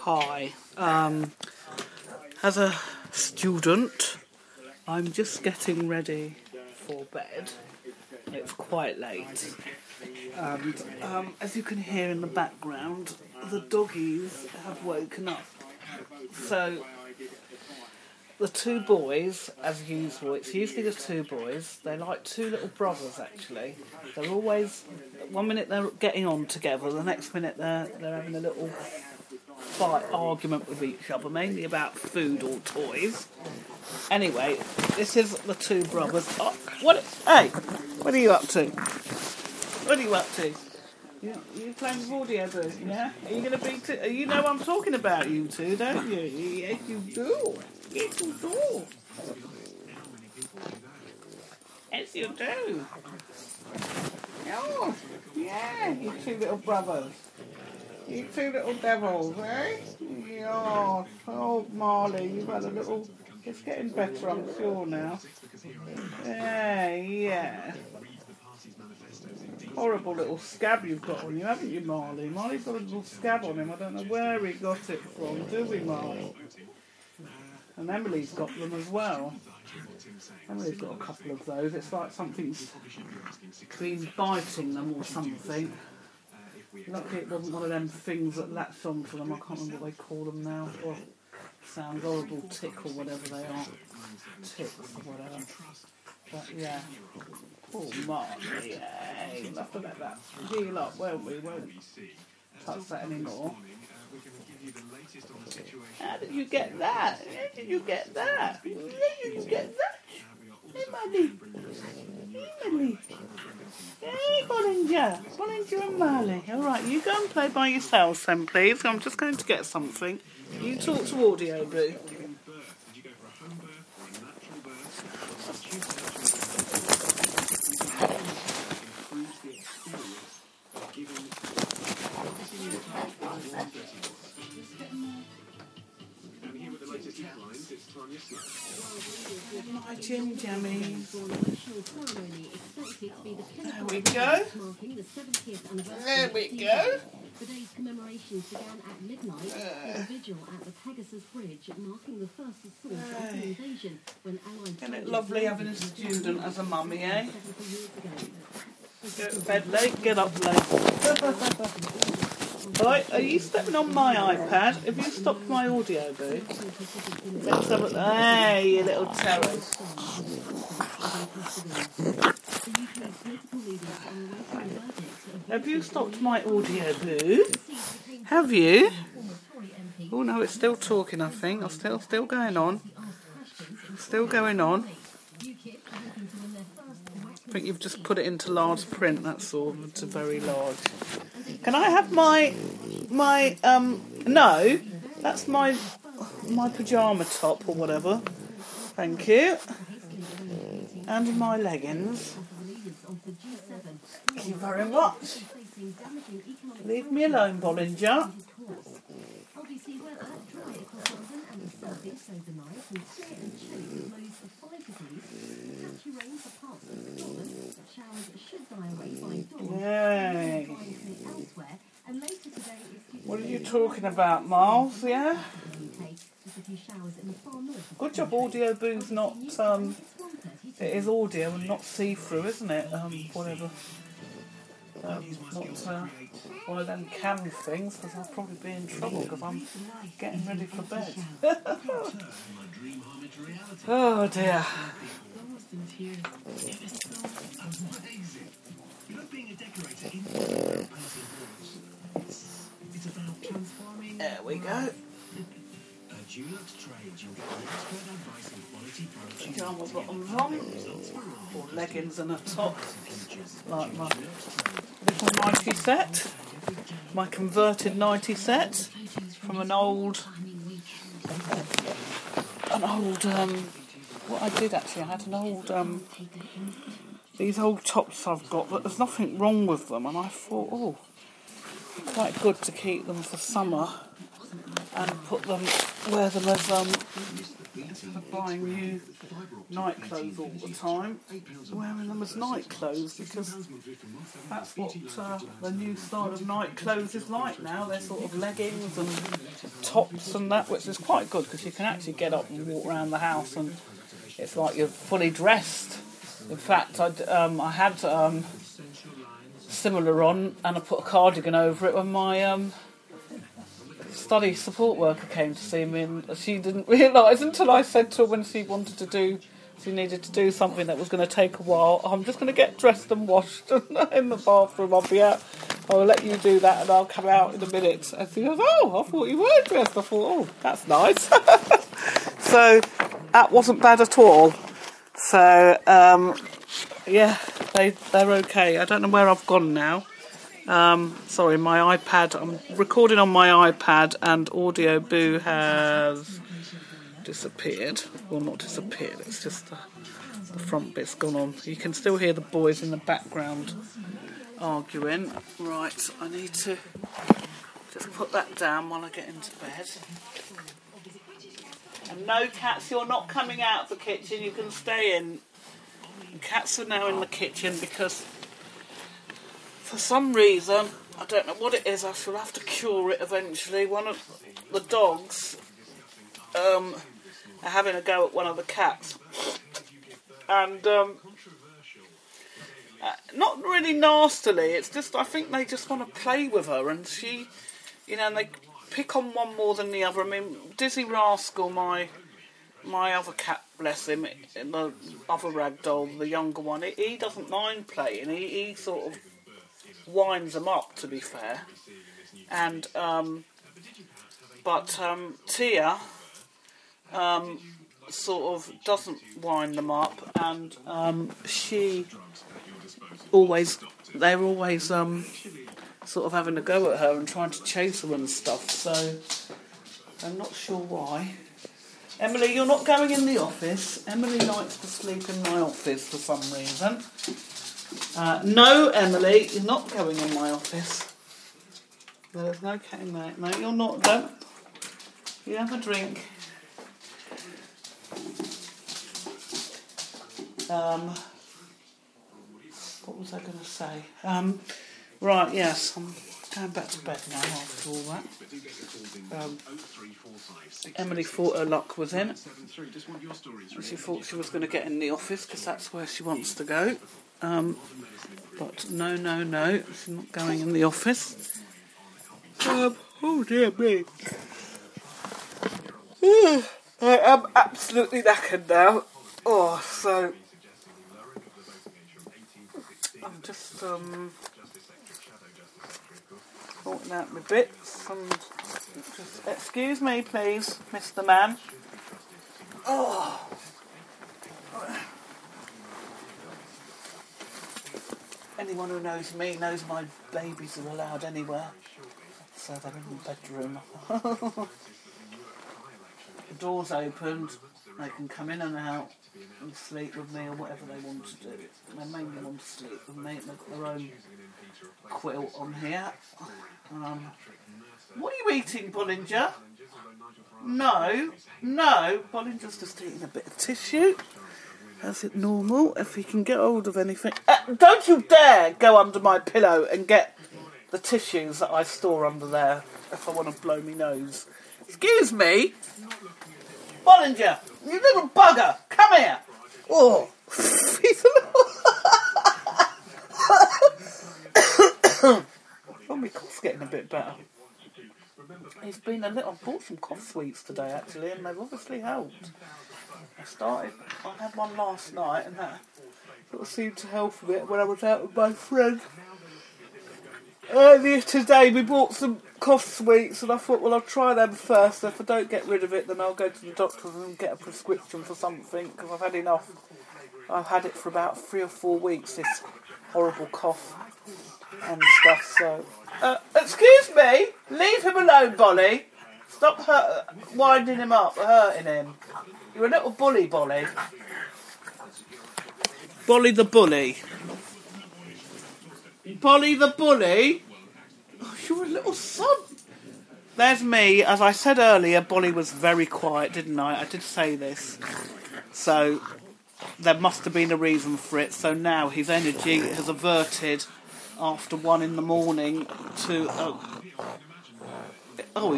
Hi. As a student, I'm just getting ready for bed. It's quite late. And as you can hear in the background, the doggies have woken up. So the two boys, as usual, it's usually the two boys. They're like two little brothers, actually. They're always, one minute they're getting on together, the next minute they're having a little argument with each other, mainly about food or toys. Anyway, this is the two brothers. Oh, hey, what are you up to? What are you up to? You playing with audio, boo? Yeah? Are you going to be... you know I'm talking about you two, don't you? Yes, you do. Yes, you do. Yes, you do. Oh, yeah, you two little brothers. You two little devils, eh? Yeah. Oh, Marley, you've had a little... It's getting better, I'm sure, now. Yeah. Horrible little scab you've got on you, haven't you, Marley? Marley's got a little scab on him. I don't know where he got it from, do we, Marley? And Emily's got them as well. Emily's got a couple of those. It's like something's been biting them or something. Luckily it wasn't one of them things that latched onto them. I can't remember what they call them now. Or sounds horrible, tick or whatever they are. Ticks or whatever. But yeah. Oh, Marley, yeah. We'll have to let that heal up, won't we? Won't touch that anymore. How did you get that? How did you get that? How did you get that? Emily. Emily. Hey, Bollinger and Marley. All right, you go and play by yourselves then, please. I'm just going to get something. You talk to Audio Boo. My Jim Jammies. There we go. There we go. The day's commemorations began at midnight with a vigil at the Pegasus Bridge, marking the first assault of the invasion when Allied... Isn't it lovely having a student as a mummy, eh? Go to bed late, get up late. Right, are you stepping on my iPad? Have you stopped my audio, boo? Let's have a... Hey, you little terrors. Have you stopped my audio, boo? Have you? Oh no, it's still talking, I think. It's still going on. Still going on. I think you've just put it into large print, that's all. It's a very large. Can I have my no, that's my pyjama top or whatever. Thank you. And my leggings. Thank you very much. Leave me alone, Bollinger. Yay. What are you talking about, Miles? Yeah? Good job Audio Boo's not, it is audio and not see-through, isn't it? Whatever. Not one of them cam things, because I'll probably be in trouble because I'm getting ready for bed. Oh dear. There we go. Pyjama bottoms on, or leggings and a top, like my little nightie set, my converted nightie set from an old, what I did actually, I had an old, these old tops I've got, but there's nothing wrong with them, and I thought, oh, quite good to keep them for summer and wear them as instead of buying new night clothes all the time, wearing them as night clothes, because that's what the new style of night clothes is like now. They're sort of leggings and tops and that, which is quite good because you can actually get up and walk around the house and it's like you're fully dressed. In fact, I had similar on, and I put a cardigan over it when my study support worker came to see me, and she didn't realise until I said to her when she needed to do something that was going to take a while, I'm just going to get dressed and washed in the bathroom, I'll let you do that and I'll come out in a minute. And she goes, oh, I thought you were dressed. I thought, oh, that's nice. So that wasn't bad at all. So, yeah, they're okay. I don't know where I've gone now. Sorry, my iPad. I'm recording on my iPad and Audio Boo has disappeared. Well, not disappeared. It's just the front bit's gone on. You can still hear the boys in the background arguing. Right, I need to just put that down while I get into bed. And no, cats, you're not coming out of the kitchen. You can stay in. And cats are now in the kitchen because for some reason, I don't know what it is, I shall have to cure it eventually. One of the dogs are having a go at one of the cats. And not really nastily, it's just, I think they just want to play with her. And she, and they pick on one more than the other. I mean, Dizzy Rascal, my other cat, bless him, the other ragdoll, the younger one, he doesn't mind playing. He sort of winds them up, to be fair. And but Tia sort of doesn't wind them up, and they're always sort of having a go at her and trying to chase her and stuff. So I'm not sure why. Emily, you're not going in the office. Emily likes to sleep in my office for some reason. No, Emily, you're not going in my office. There's no getting that. No, you're not. Don't. You have a drink. What was I going to say? Right, yes, I'm going back to bed now after all that. Emily thought her luck was in. She thought she was going to get in the office because that's where she wants to go. But no, she's not going in the office. Oh dear me. I am absolutely knackered now. Oh, so I'm just sorting out my bits and just, excuse me please, Mr. Man. Oh. Anyone who knows me knows my babies are allowed anywhere. So they're in the bedroom. The door's opened, they can come in and out and sleep with me or whatever they want to do. They mainly want to sleep with me. They've got their own quilt on here. What are you eating, Bollinger? No, Bollinger's just eating a bit of tissue. As it normal, if he can get hold of anything. Don't you dare go under my pillow and get the tissues that I store under there if I want to blow me nose. Excuse me? Bollinger, you little bugger, come here. Oh, he's a little... Oh, my cough's getting a bit better. It's been a little... I bought some cough sweets today, actually, and they've obviously helped. I had one last night, and that sort of seemed to help a bit when I was out with my friend. Earlier today, we bought some cough sweets, and I thought, well, I'll try them first. If I don't get rid of it, then I'll go to the doctor's and get a prescription for something, because I've had enough. I've had it for about 3 or 4 weeks, this horrible cough and stuff, so... excuse me! Leave him alone, Bolly! Stop winding him up, hurting him. You're a little bully, Bolly. Bolly the bully. Bolly the bully? Oh, you're a little son. there's me. As I said earlier, Bolly was very quiet, didn't I? I did say this. So there must have been a reason for it. So now his energy has averted after 1 in the morning to... Oh,